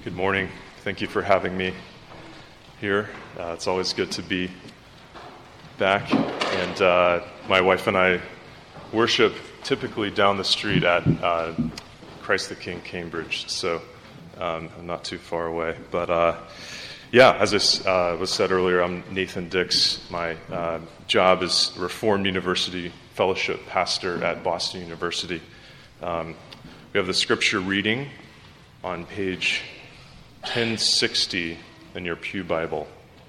Good morning. Thank you for having me here. It's always good to be back. And my wife and I worship typically down the street at Christ the King, Cambridge. So I'm not too far away. But as I was said earlier, I'm Nathan Dix. My job is Reformed University Fellowship Pastor at Boston University. We have the scripture reading on page 1060 in your Pew Bible.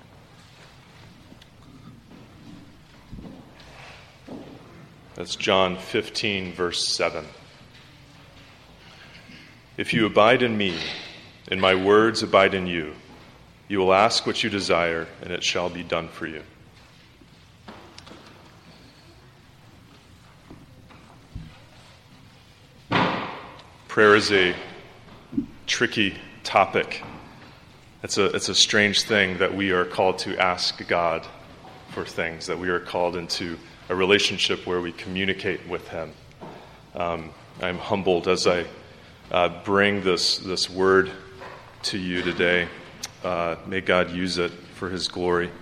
That's John 15, verse 7. If you abide in me, and my words abide in you, you will ask what you desire, and it shall be done for you. Prayer is a tricky topic. It's a strange thing that we are called to ask God for things, that we are called into a relationship where we communicate with Him. I'm humbled as I bring this word to you today. May God use it for His glory.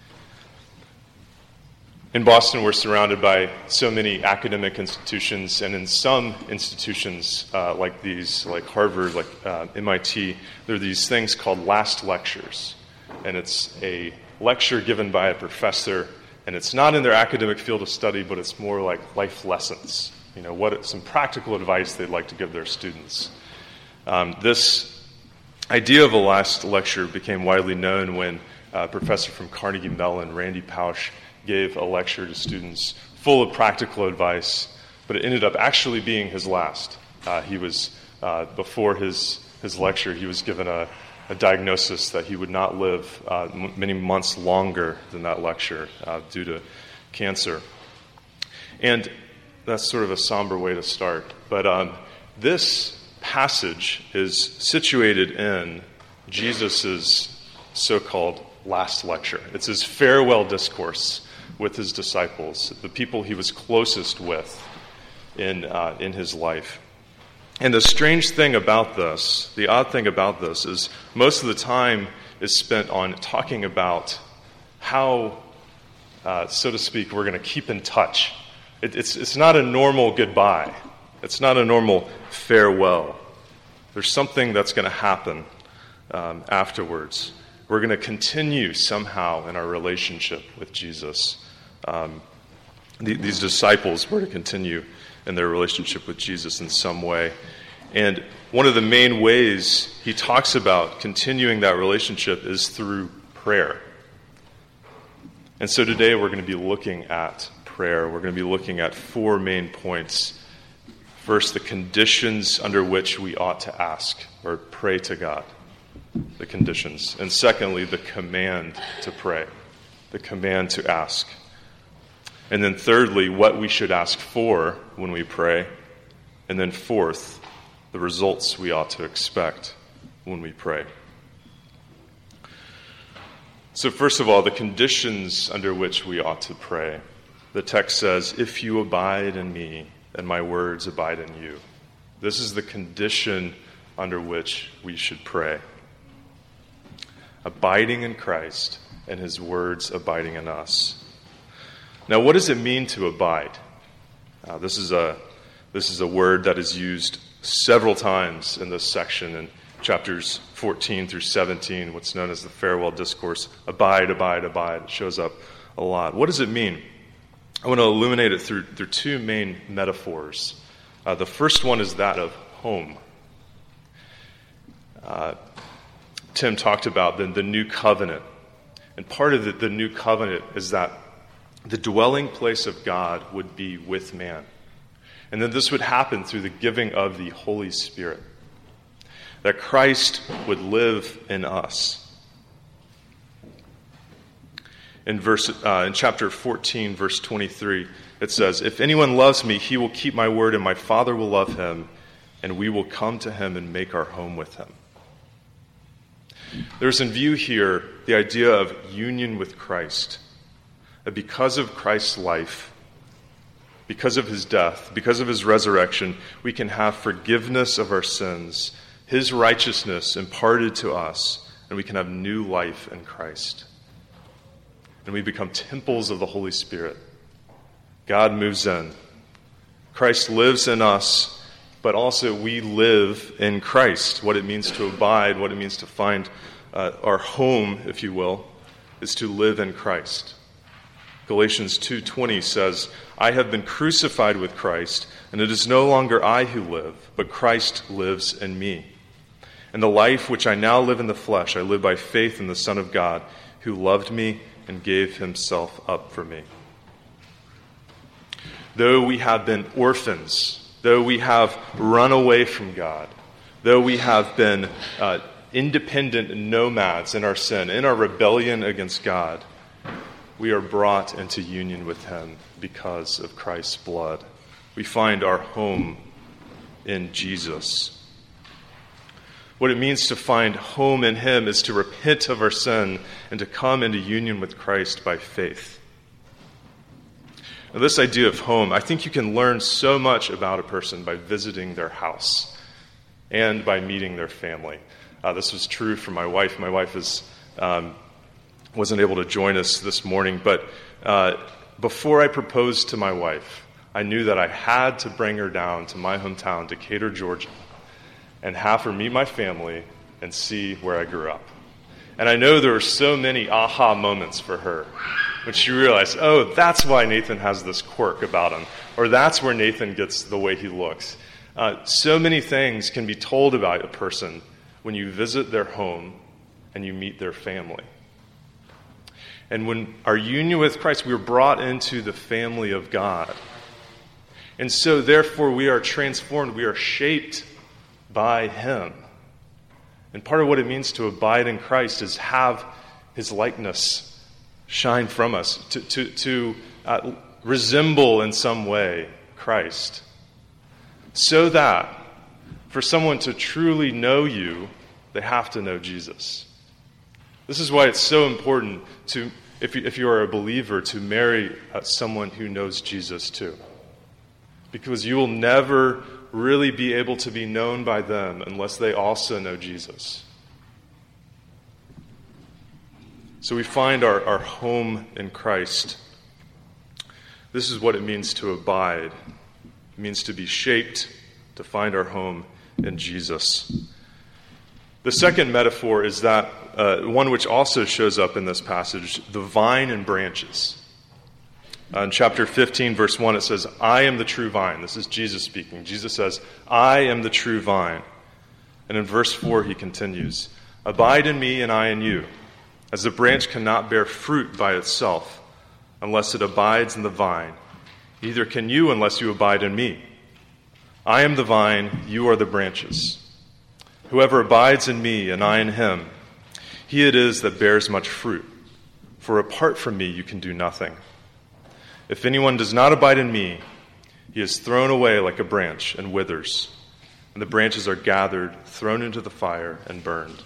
In Boston, we're surrounded by so many academic institutions, and in some institutions like these, like Harvard, like MIT, there are these things called last lectures. And it's a lecture given by a professor, and it's not in their academic field of study, but it's more like life lessons. You know, some practical advice they'd like to give their students. This idea of a last lecture became widely known when a professor from Carnegie Mellon, Randy Pausch, gave a lecture to students full of practical advice, but it ended up actually being his last. Before his lecture, he was given a diagnosis that he would not live many months longer than that lecture due to cancer. And that's sort of a somber way to start. But this passage is situated in Jesus' so-called last lecture. It's his farewell discourse with his disciples, the people he was closest with in his life. And the strange thing about this, the odd thing about this, is most of the time is spent on talking about how, so to speak, we're going to keep in touch. It's not a normal goodbye. It's not a normal farewell. There's something that's going to happen afterwards. We're going to continue somehow in our relationship with Jesus. These disciples were to continue in their relationship with Jesus in some way. And one of the main ways he talks about continuing that relationship is through prayer. And so today we're going to be looking at prayer. We're going to be looking at four main points. First, the conditions under which we ought to ask or pray to God. The conditions. And secondly, the command to pray, the command to ask. And then thirdly, what we should ask for when we pray. And then fourth, the results we ought to expect when we pray. So first of all, the conditions under which we ought to pray. The text says, if you abide in me and my words abide in you. This is the condition under which we should pray. Abiding in Christ and his words abiding in us. Now, what does it mean to abide? This is a word that is used several times in this section in chapters 14 through 17, what's known as the farewell discourse. Abide, abide, abide. It shows up a lot. What does it mean? I want to illuminate it through two main metaphors. The first one is that of home. Tim talked about the new covenant. And part of the new covenant is that the dwelling place of God would be with man. And then this would happen through the giving of the Holy Spirit. That Christ would live in us. In chapter 14, verse 23, it says, if anyone loves me, he will keep my word, and my Father will love him, and we will come to him and make our home with him. There's in view here the idea of union with Christ. That because of Christ's life, because of his death, because of his resurrection, we can have forgiveness of our sins, his righteousness imparted to us, and we can have new life in Christ. And we become temples of the Holy Spirit. God moves in. Christ lives in us, but also we live in Christ. What it means to abide, what it means to find our home, if you will, is to live in Christ. Galatians 2:20 says, I have been crucified with Christ, and it is no longer I who live, but Christ lives in me. And the life which I now live in the flesh, I live by faith in the Son of God, who loved me and gave himself up for me. Though we have been orphans, though we have run away from God, though we have been independent nomads in our sin, in our rebellion against God, we are brought into union with him because of Christ's blood. We find our home in Jesus. What it means to find home in him is to repent of our sin and to come into union with Christ by faith. Now, this idea of home, I think you can learn so much about a person by visiting their house and by meeting their family. This was true for my wife. My wife wasn't able to join us this morning, but before I proposed to my wife, I knew that I had to bring her down to my hometown, Decatur, Georgia, and have her meet my family and see where I grew up. And I know there were so many aha moments for her when she realized, oh, that's why Nathan has this quirk about him, or that's where Nathan gets the way he looks. So many things can be told about a person when you visit their home and you meet their family. And when our union with Christ, we were brought into the family of God. And so, therefore, we are transformed. We are shaped by him. And part of what it means to abide in Christ is have his likeness shine from us, to resemble in some way Christ. So that for someone to truly know you, they have to know Jesus. This is why it's so important to, if you are a believer, to marry someone who knows Jesus too. Because you will never really be able to be known by them unless they also know Jesus. So we find our home in Christ. This is what it means to abide. It means to be shaped, to find our home in Jesus. The second metaphor is that one which also shows up in this passage, the vine and branches. In chapter 15, verse 1, it says, I am the true vine. This is Jesus speaking. Jesus says, I am the true vine. And in verse 4, he continues, abide in me and I in you, as the branch cannot bear fruit by itself unless it abides in the vine. Neither can you unless you abide in me. I am the vine, you are the branches. Whoever abides in me and I in him, he it is that bears much fruit. For apart from me you can do nothing. If anyone does not abide in me, he is thrown away like a branch and withers, and the branches are gathered, thrown into the fire, and burned.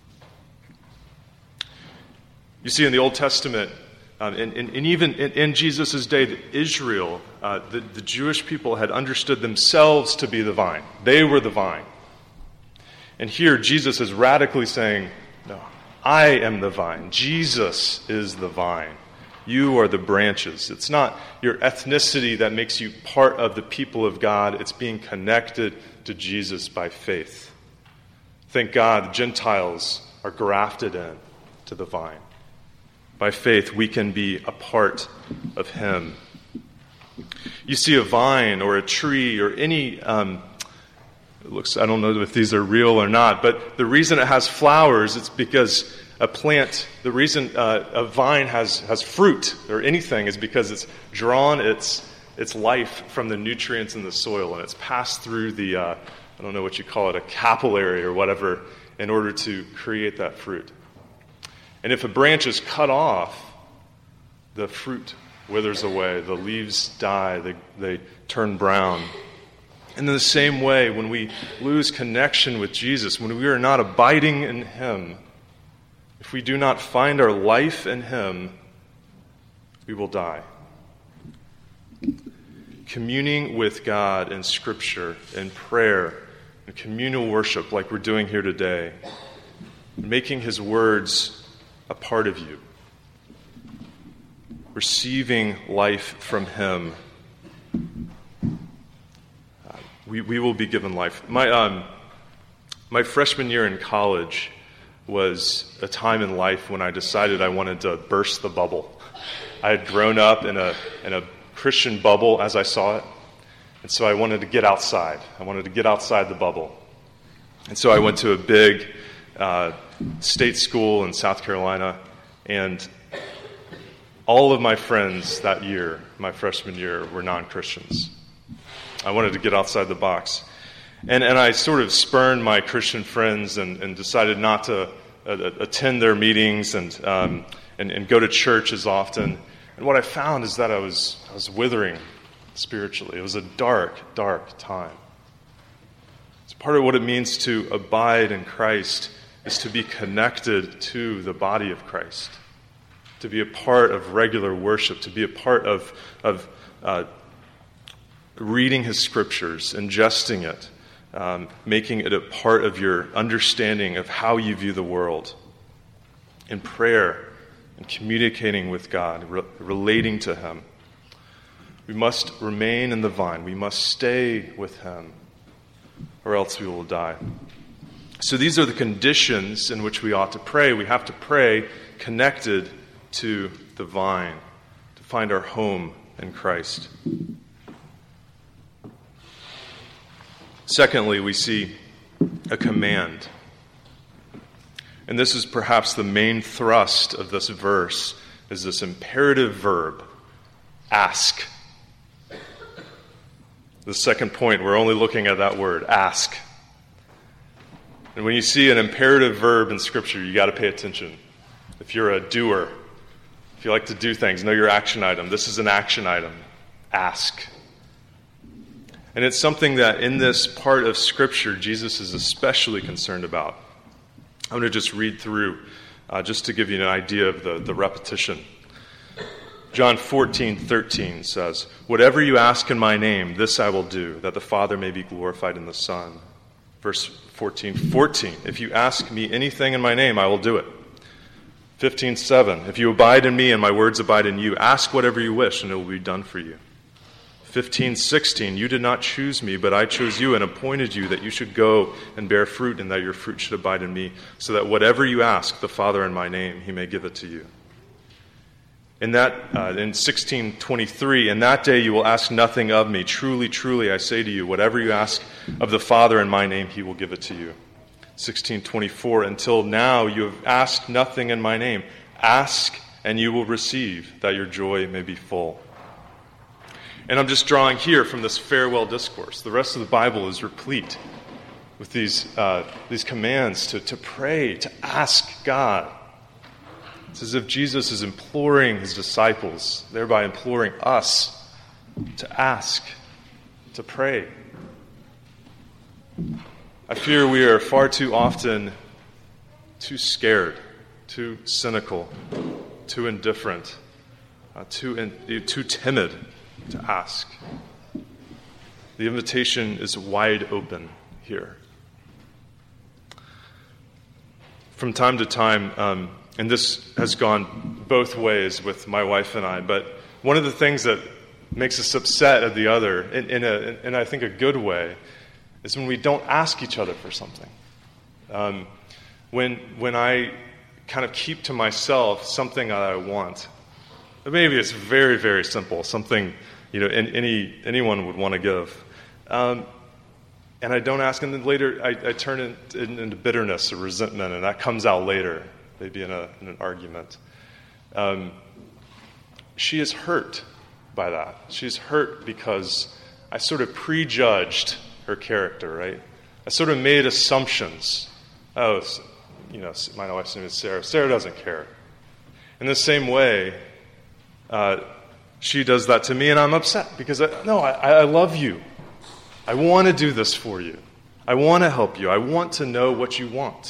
You see, in the Old Testament, and even in Jesus' day, Israel, the Jewish people had understood themselves to be the vine. They were the vine. And here, Jesus is radically saying, no, I am the vine. Jesus is the vine. You are the branches. It's not your ethnicity that makes you part of the people of God. It's being connected to Jesus by faith. Thank God, Gentiles are grafted in to the vine. By faith, we can be a part of him. You see a vine or a tree or any, I don't know if these are real or not, but the reason it has flowers, it's because a plant, the reason a vine has fruit or anything is because it's drawn its life from the nutrients in the soil, and it's passed through the, I don't know what you call it, a capillary or whatever, in order to create that fruit. And if a branch is cut off, the fruit withers away, the leaves die, they turn brown. And in the same way, when we lose connection with Jesus, when we are not abiding in him, if we do not find our life in him, we will die. Communing with God in Scripture, in prayer, and communal worship like we're doing here today, making his words a part of you, receiving life from him, we will be given life. My freshman year in college was a time in life when I decided I wanted to burst the bubble. I had grown up in a Christian bubble as I saw it, and so I wanted to get outside. I wanted to get outside the bubble. And so I went to a big state school in South Carolina, and all of my friends that year, my freshman year, were non-Christians. I wanted to get outside the box. And I sort of spurned my Christian friends and decided not to attend their meetings and go to church as often. And what I found is that I was withering spiritually. It was a dark, dark time. It's part of what it means to abide in Christ is to be connected to the body of Christ, to be a part of regular worship, to be a part of reading his scriptures, ingesting it, making it a part of your understanding of how you view the world, in prayer and communicating with God, relating to him. We must remain in the vine. We must stay with him, or else we will die. So these are the conditions in which we ought to pray. We have to pray connected to the vine to find our home in Christ. Secondly, we see a command. And this is perhaps the main thrust of this verse, is this imperative verb, ask. The second point, we're only looking at that word, ask. And when you see an imperative verb in Scripture, you got to pay attention. If you're a doer, if you like to do things, know your action item. This is an action item. Ask. And it's something that in this part of Scripture, Jesus is especially concerned about. I'm going to just read through, just to give you an idea of the repetition. John 14:13 says, "Whatever you ask in my name, this I will do, that the Father may be glorified in the Son." Verse 14, "If you ask me anything in my name, I will do it." 15:7, "If you abide in me and my words abide in you, ask whatever you wish, and it will be done for you." 15:16, "You did not choose me, but I chose you and appointed you that you should go and bear fruit, and that your fruit should abide in me, so that whatever you ask the Father in my name, he may give it to you." In 16:23, "In that day you will ask nothing of me. Truly, truly, I say to you, whatever you ask of the Father in my name, he will give it to you." 16:24, "Until now you have asked nothing in my name. Ask, and you will receive, that your joy may be full." And I'm just drawing here from this farewell discourse. The rest of the Bible is replete with these commands to pray, to ask God. It's as if Jesus is imploring his disciples, thereby imploring us to ask, to pray. I fear we are far too often too scared, too cynical, too indifferent, too timid to ask. The invitation is wide open here. From time to time, and this has gone both ways with my wife and I, but one of the things that makes us upset at the other, in I think a good way, is when we don't ask each other for something. When I kind of keep to myself something that I want, maybe it's very, very simple, something anyone would want to give, and I don't ask, and then later I turn it into bitterness or resentment, and that comes out later, maybe in an argument. She is hurt by that. She's hurt because I sort of prejudged her character, right? I sort of made assumptions. Oh, my wife's name is Sarah. Sarah doesn't care. In the same way, she does that to me, and I'm upset because I love you. I want to do this for you. I want to help you. I want to know what you want.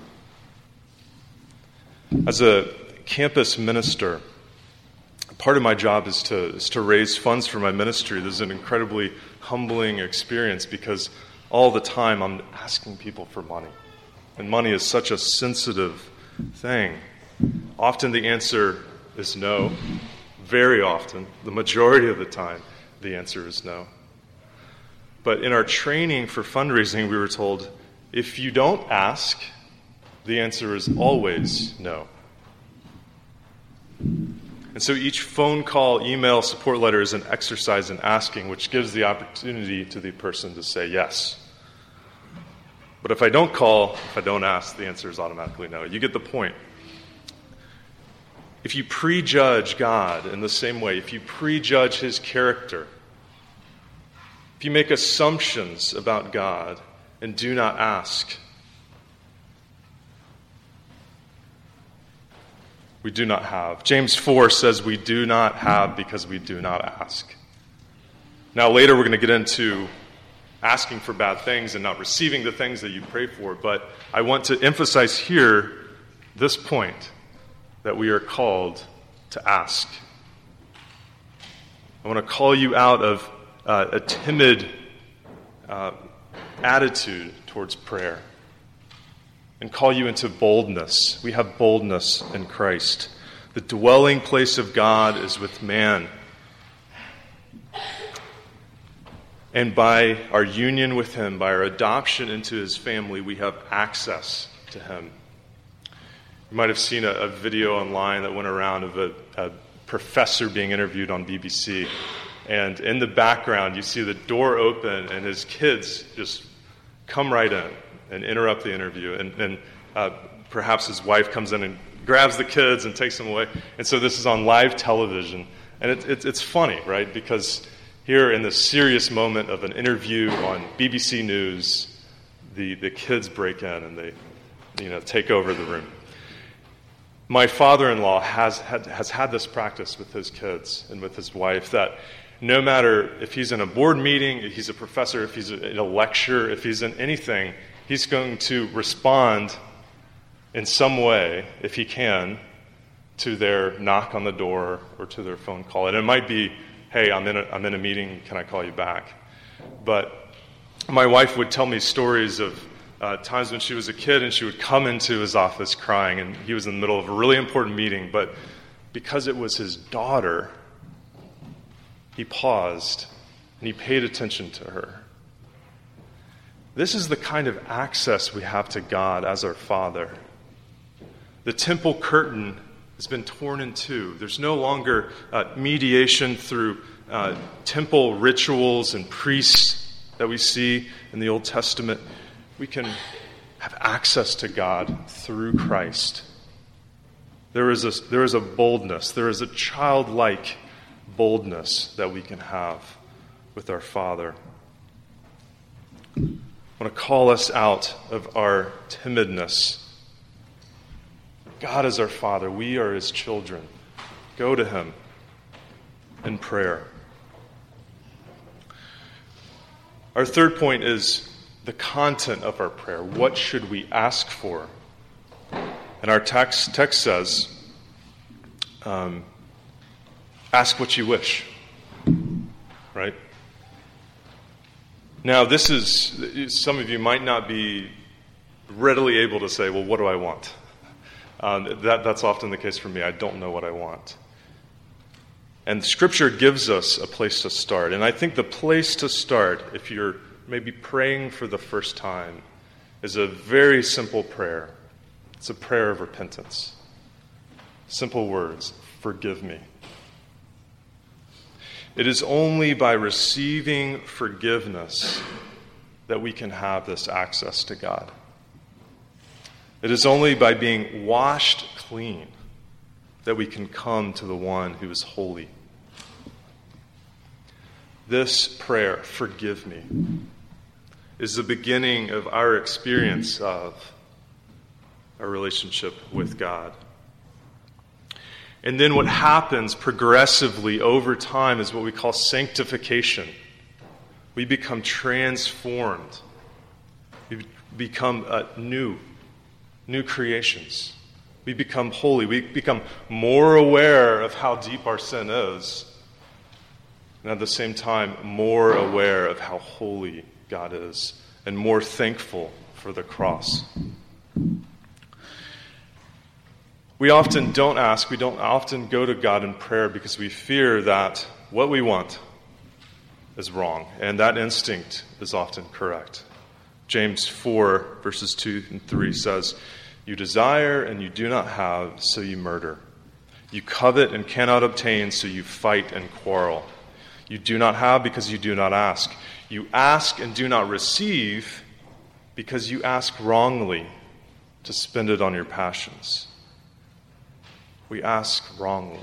As a campus minister, part of my job is to raise funds for my ministry. This is an incredibly humbling experience because all the time I'm asking people for money. And money is such a sensitive thing. Often the answer is no. Very often, the majority of the time, the answer is no. But in our training for fundraising, we were told, if you don't ask, the answer is always no. And so each phone call, email, support letter is an exercise in asking, which gives the opportunity to the person to say yes. But if I don't call, if I don't ask, the answer is automatically no. You get the point. If you prejudge God in the same way, if you prejudge His character, if you make assumptions about God and do not ask, we do not have. James 4 says we do not have because we do not ask. Now later we're going to get into asking for bad things and not receiving the things that you pray for, but I want to emphasize here this point, that we are called to ask. I want to call you out of a timid attitude towards prayer and call you into boldness. We have boldness in Christ. The dwelling place of God is with man. And by our union with Him, by our adoption into His family, we have access to Him. You might have seen a video online that went around of a professor being interviewed on BBC. And in the background, you see the door open and his kids just come right in and interrupt the interview. And perhaps his wife comes in and grabs the kids and takes them away. And so this is on live television. And it's funny, right? Because here in the serious moment of an interview on BBC News, the kids break in and they take over the room. My father-in-law has had this practice with his kids and with his wife, that no matter if he's in a board meeting, if he's a professor, if he's in a lecture, if he's in anything, he's going to respond in some way, if he can, to their knock on the door or to their phone call. And it might be, hey, I'm in a meeting, can I call you back? But my wife would tell me stories of times when she was a kid and she would come into his office crying, and he was in the middle of a really important meeting, but because it was his daughter, he paused and he paid attention to her. This is the kind of access we have to God as our Father. The temple curtain has been torn in two. There's no longer mediation through temple rituals and priests that we see in the Old Testament. We can have access to God through Christ. There is a boldness, there is a childlike boldness that we can have with our Father. I want to call us out of our timidness. God is our Father. We are His children. Go to Him in prayer. Our third point is the content of our prayer. What should we ask for? And our text says, ask what you wish. Right? Now, this is, some of you might not be readily able to say, well, what do I want? That's often the case for me. I don't know what I want. And Scripture gives us a place to start. And I think the place to start, if you're maybe praying for the first time, is a very simple prayer. It's a prayer of repentance. Simple words, forgive me. It is only by receiving forgiveness that we can have this access to God. It is only by being washed clean that we can come to the one who is holy. This prayer, forgive me, is the beginning of our experience of our relationship with God. And then what happens progressively over time is what we call sanctification. We become transformed. We become new creations. We become holy. We become more aware of how deep our sin is. And at the same time, more aware of how holy God is and more thankful for the cross. We often don't ask, we don't often go to God in prayer because we fear that what we want is wrong, and that instinct is often correct. James 4, verses 2 and 3 says, "You desire and you do not have, so you murder. You covet and cannot obtain, so you fight and quarrel. You do not have because you do not ask. You ask and do not receive because you ask wrongly to spend it on your passions." We ask wrongly.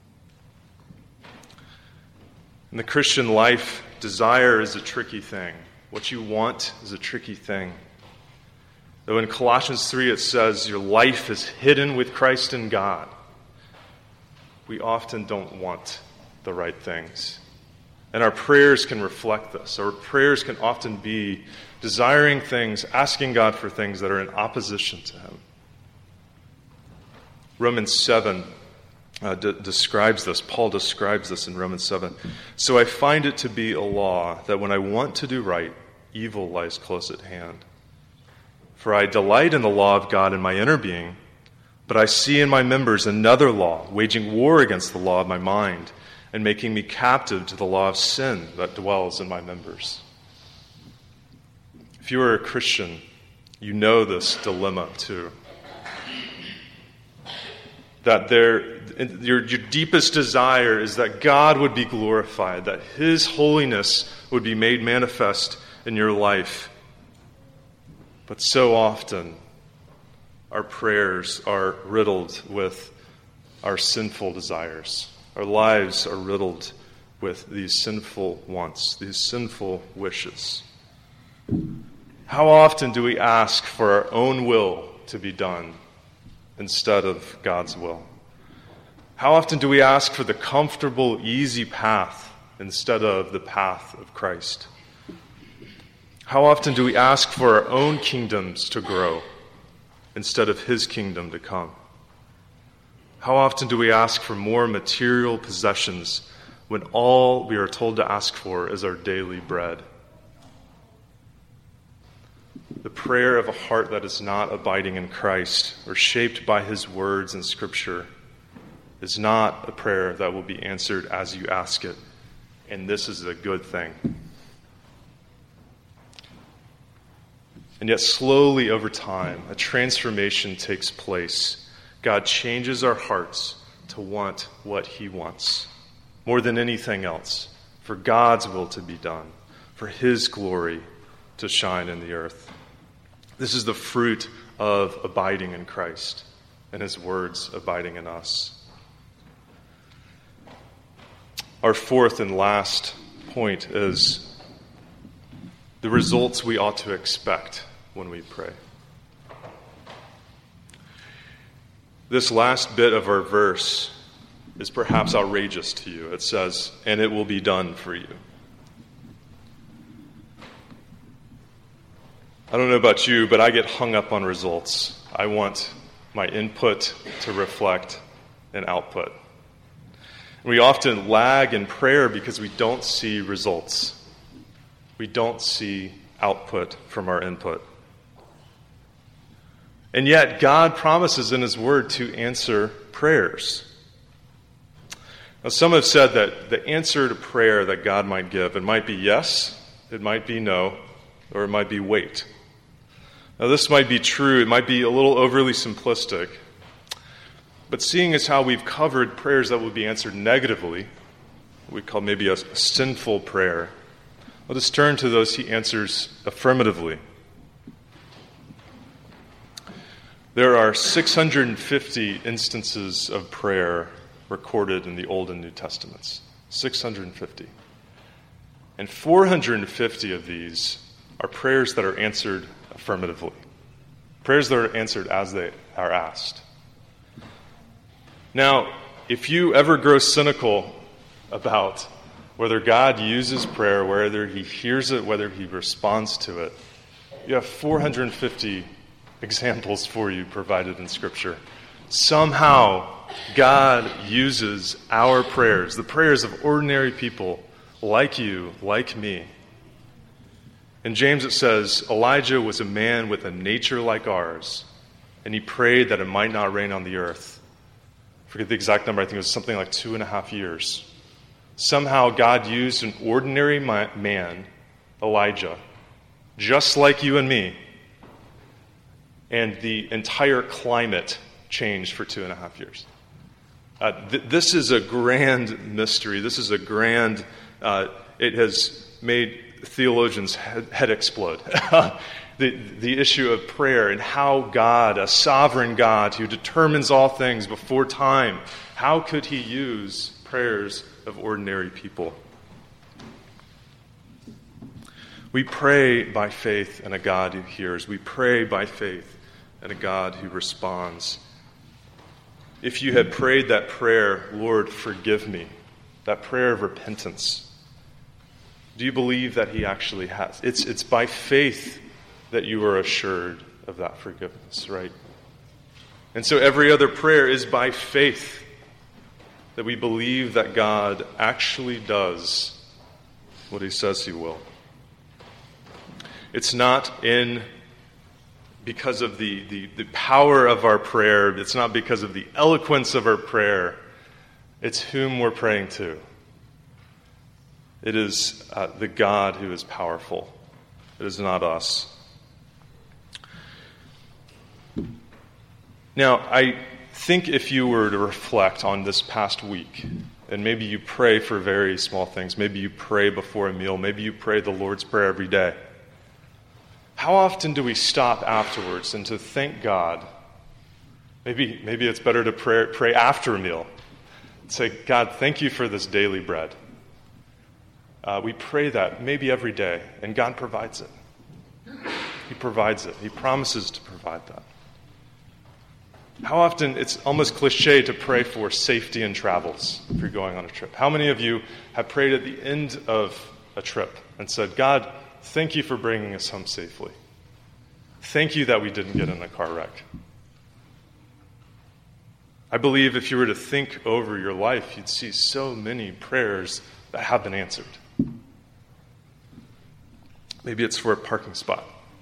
In the Christian life, desire is a tricky thing. What you want is a tricky thing. Though in Colossians 3 it says, your life is hidden with Christ in God, we often don't want the right things. And our prayers can reflect this. Our prayers can often be desiring things, asking God for things that are in opposition to Him. Romans 7 describes this. Paul describes this in Romans 7. "So I find it to be a law that when I want to do right, evil lies close at hand. For I delight in the law of God in my inner being, but I see in my members another law, waging war against the law of my mind, and making me captive to the law of sin that dwells in my members." If you are a Christian, you know this dilemma too. That your deepest desire is that God would be glorified, that His holiness would be made manifest in your life. But so often, our prayers are riddled with our sinful desires. Our lives are riddled with these sinful wants, these sinful wishes. How often do we ask for our own will to be done instead of God's will? How often do we ask for the comfortable, easy path instead of the path of Christ? How often do we ask for our own kingdoms to grow instead of His kingdom to come? How often do we ask for more material possessions when all we are told to ask for is our daily bread? The prayer of a heart that is not abiding in Christ or shaped by His words in Scripture is not a prayer that will be answered as you ask it. And this is a good thing. And yet slowly over time, a transformation takes place. God changes our hearts to want what He wants, more than anything else, for God's will to be done, for His glory to shine in the earth. This is the fruit of abiding in Christ and His words abiding in us. Our fourth and last point is the results we ought to expect when we pray. This last bit of our verse is perhaps outrageous to you. It says, "And it will be done for you." I don't know about you, but I get hung up on results. I want my input to reflect an output. We often lag in prayer because we don't see results. We don't see output from our input. And yet, God promises in His Word to answer prayers. Now, some have said that the answer to prayer that God might give, it might be yes, it might be no, or it might be wait. Now, this might be true. It might be a little overly simplistic. But seeing as how we've covered prayers that will be answered negatively, we call maybe a sinful prayer, let us turn to those He answers affirmatively. There are 650 instances of prayer recorded in the Old and New Testaments. 650. And 450 of these are prayers that are answered affirmatively. Prayers that are answered as they are asked. Now, if you ever grow cynical about whether God uses prayer, whether He hears it, whether He responds to it, you have 450 examples for you provided in Scripture. Somehow, God uses our prayers, the prayers of ordinary people like you, like me, In James it says, Elijah was a man with a nature like ours, and he prayed that it might not rain on the earth. I forget the exact number, I think it was something like 2.5 years. Somehow God used an ordinary man, Elijah, just like you and me, and the entire climate changed for 2.5 years. This is a grand mystery. This is a grand, it has made theologians' head explode. The issue of prayer and how God, a sovereign God who determines all things before time, how could he use prayers of ordinary people? We pray by faith in a God who hears. We pray by faith in a God who responds. If you had prayed that prayer, Lord, forgive me, that prayer of repentance, do you believe that he actually has? It's by faith that you are assured of that forgiveness, right? And so every other prayer is by faith that we believe that God actually does what he says he will. It's not because of the power of our prayer. It's not because of the eloquence of our prayer. It's whom we're praying to. It is the God who is powerful. It is not us. Now, I think if you were to reflect on this past week, and maybe you pray for very small things, maybe you pray before a meal, maybe you pray the Lord's Prayer every day, how often do we stop afterwards and to thank God? Maybe it's better to pray after a meal. Say, God, thank you for this daily bread. We pray that maybe every day, and God provides it. He provides it. He promises to provide that. How often, it's almost cliche to pray for safety in travels if you're going on a trip. How many of you have prayed at the end of a trip and said, God, thank you for bringing us home safely. Thank you that we didn't get in a car wreck. I believe if you were to think over your life, you'd see so many prayers that have been answered. Maybe it's for a parking spot.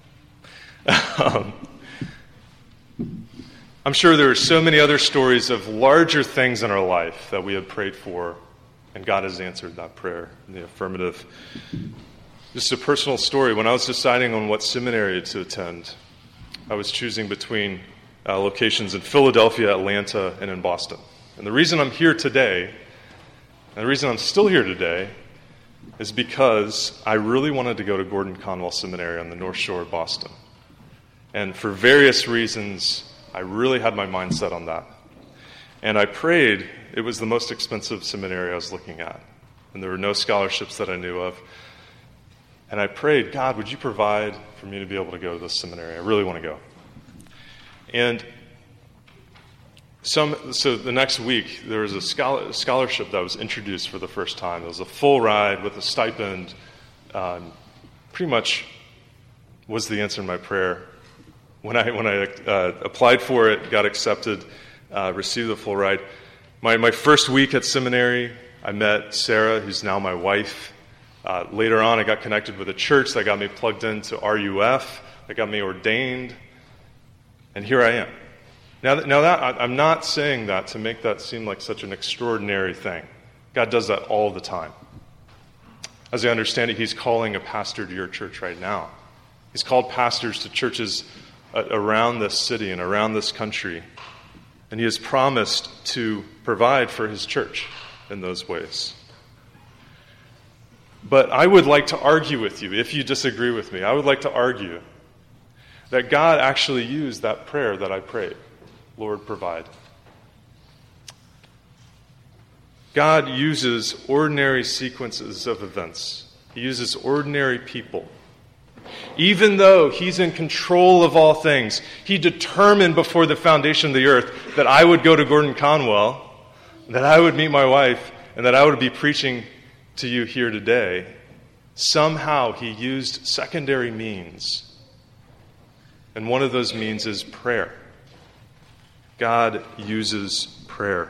I'm sure there are so many other stories of larger things in our life that we have prayed for, and God has answered that prayer in the affirmative. Just a personal story. When I was deciding on what seminary to attend, I was choosing between locations in Philadelphia, Atlanta, and in Boston. And the reason I'm here today, and the reason I'm still here today, is because I really wanted to go to Gordon Conwell Seminary on the North Shore of Boston. And for various reasons, I really had my mind set on that. And I prayed. It was the most expensive seminary I was looking at. And there were no scholarships that I knew of. And I prayed, God, would you provide for me to be able to go to this seminary? I really want to go. And so the next week, there was a scholarship that was introduced for the first time. It was a full ride with a stipend. Pretty much was the answer to my prayer. When I applied for it, got accepted, received the full ride. My first week at seminary, I met Sarah, who's now my wife. Later on, I got connected with a church that got me plugged into RUF, that got me ordained, and here I am. Now that I'm not saying that to make that seem like such an extraordinary thing. God does that all the time. As I understand it, he's calling a pastor to your church right now. He's called pastors to churches around this city and around this country, and he has promised to provide for his church in those ways. But I would like to argue with you, if you disagree with me, I would like to argue that God actually used that prayer that I prayed. Lord, provide. God uses ordinary sequences of events. He uses ordinary people. Even though he's in control of all things, he determined before the foundation of the earth that I would go to Gordon Conwell, that I would meet my wife, and that I would be preaching to you here today. Somehow he used secondary means. And one of those means is prayer. God uses prayer.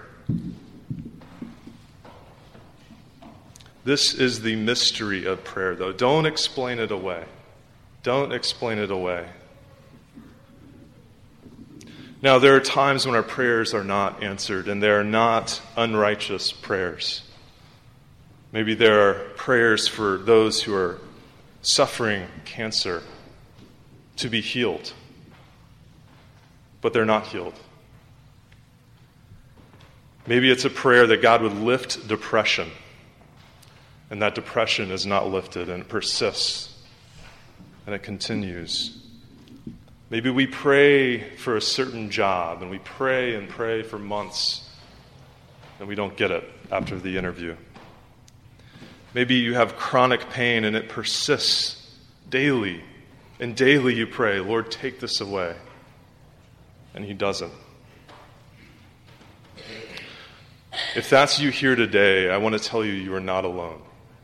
This is the mystery of prayer, though. Don't explain it away. Don't explain it away. Now, there are times when our prayers are not answered, and they are not unrighteous prayers. Maybe there are prayers for those who are suffering cancer to be healed, but they're not healed. Maybe it's a prayer that God would lift depression, and that depression is not lifted, and it persists, and it continues. Maybe we pray for a certain job, and we pray and pray for months, and we don't get it after the interview. Maybe you have chronic pain, and it persists daily, and daily you pray, Lord, take this away, and He doesn't. If that's you here today, I want to tell you, you are not alone.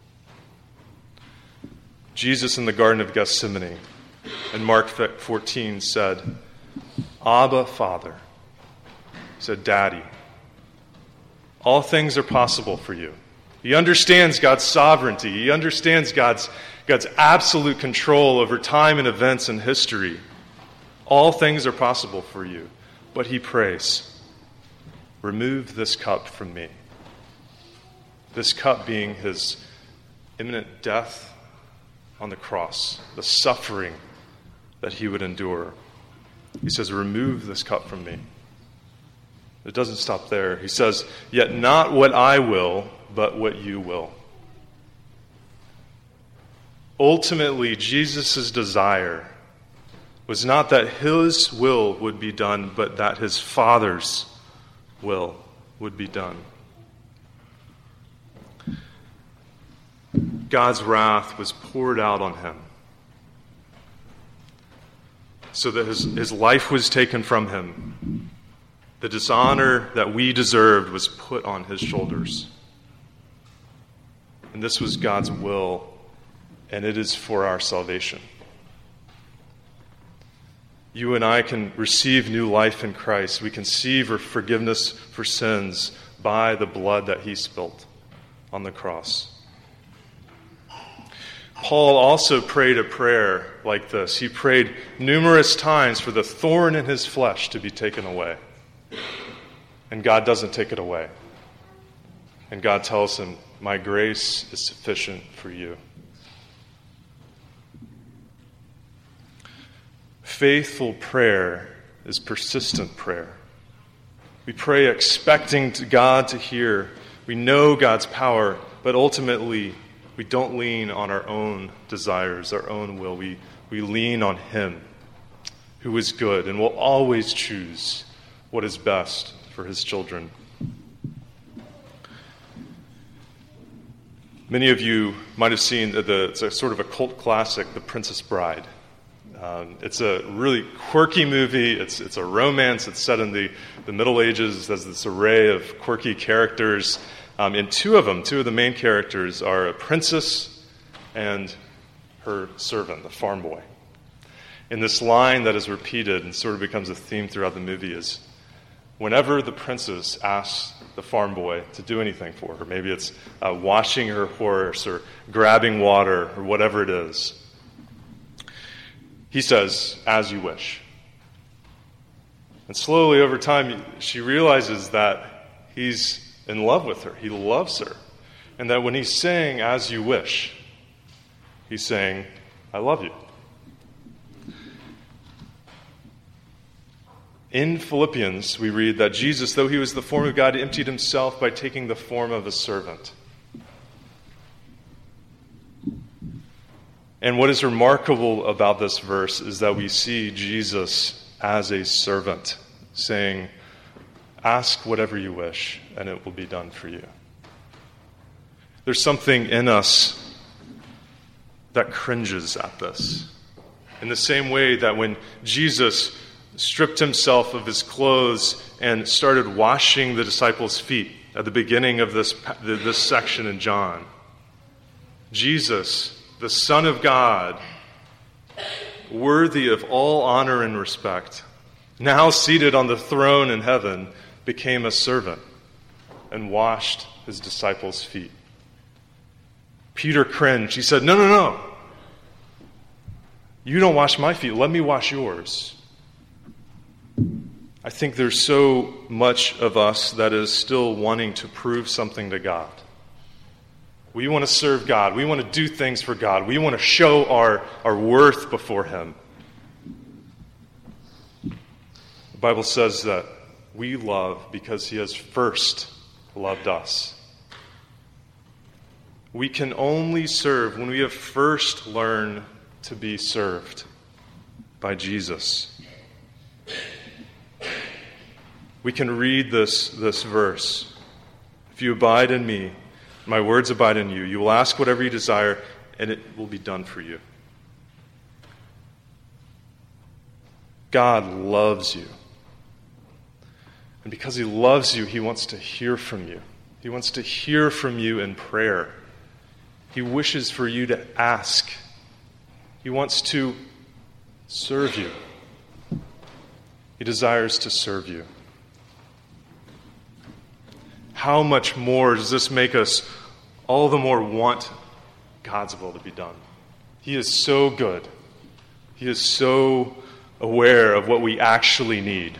Jesus in the Garden of Gethsemane in Mark 14 said, Abba, Father. He said, Daddy. All things are possible for you. He understands God's sovereignty. He understands God's absolute control over time and events and history. All things are possible for you. But he prays, remove this cup from me. This cup being his imminent death on the cross, the suffering that he would endure. He says, remove this cup from me. It doesn't stop there. He says, yet not what I will, but what you will. Ultimately, Jesus' desire was not that his will would be done, but that his Father's will would be done. God's wrath was poured out on him so that his life was taken from him. The dishonor that we deserved was put on his shoulders. And this was God's will, and it is for our salvation. You and I can receive new life in Christ. We can receive forgiveness for sins by the blood that he spilt on the cross. Paul also prayed a prayer like this. He prayed numerous times for the thorn in his flesh to be taken away. And God doesn't take it away. And God tells him, my grace is sufficient for you. Faithful prayer is persistent prayer. We pray expecting God to hear. We know God's power, but ultimately we don't lean on our own desires, our own will. We lean on him who is good and will always choose what is best for his children. Many of you might have seen it's a sort of a cult classic, The Princess Bride. It's a really quirky movie. It's a romance. It's set in the Middle Ages. There's this array of quirky characters. And two of the main characters are a princess and her servant, the farm boy. And this line that is repeated and sort of becomes a theme throughout the movie is, whenever the princess asks the farm boy to do anything for her, maybe it's washing her horse or grabbing water or whatever it is, he says, as you wish. And slowly over time, she realizes that he's in love with her. He loves her. And that when he's saying, as you wish, he's saying, I love you. In Philippians, we read that Jesus, though he was the form of God, emptied himself by taking the form of a servant. And what is remarkable about this verse is that we see Jesus as a servant, saying, ask whatever you wish, and it will be done for you. There's something in us that cringes at this. In the same way that when Jesus stripped himself of his clothes and started washing the disciples' feet at the beginning of this section in John, Jesus, the Son of God, worthy of all honor and respect, now seated on the throne in heaven, became a servant and washed his disciples' feet. Peter cringed. He said, no. You don't wash my feet, let me wash yours. I think there's so much of us that is still wanting to prove something to God. We want to serve God. We want to do things for God. We want to show our worth before Him. The Bible says that we love because He has first loved us. We can only serve when we have first learned to be served by Jesus. We can read this verse. If you abide in me, my words abide in you, you will ask whatever you desire, and it will be done for you. God loves you. And because He loves you, He wants to hear from you. He wants to hear from you in prayer. He wishes for you to ask. He wants to serve you. He desires to serve you. How much more does this make us all the more want God's will to be done? He is so good. He is so aware of what we actually need.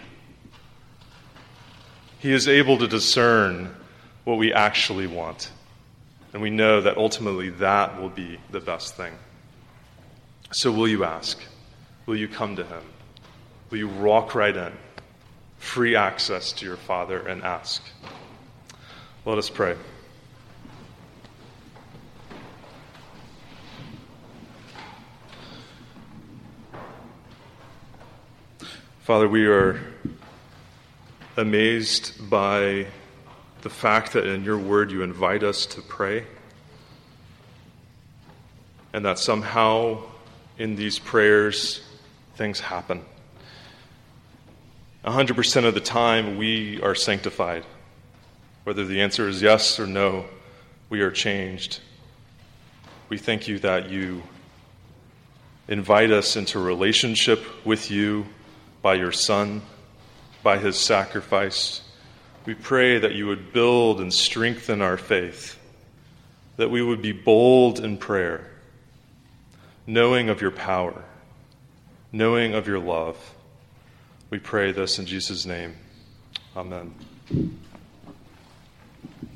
He is able to discern what we actually want. And we know that ultimately that will be the best thing. So will you ask? Will you come to Him? Will you walk right in? Free access to your Father and ask. Let us pray. Father, we are amazed by the fact that in your word you invite us to pray, and that somehow in these prayers things happen. 100% of the time we are sanctified. Whether the answer is yes or no, we are changed. We thank you that you invite us into relationship with you by your Son, by His sacrifice. We pray that you would build and strengthen our faith, that we would be bold in prayer, knowing of your power, knowing of your love. We pray this in Jesus' name. Amen.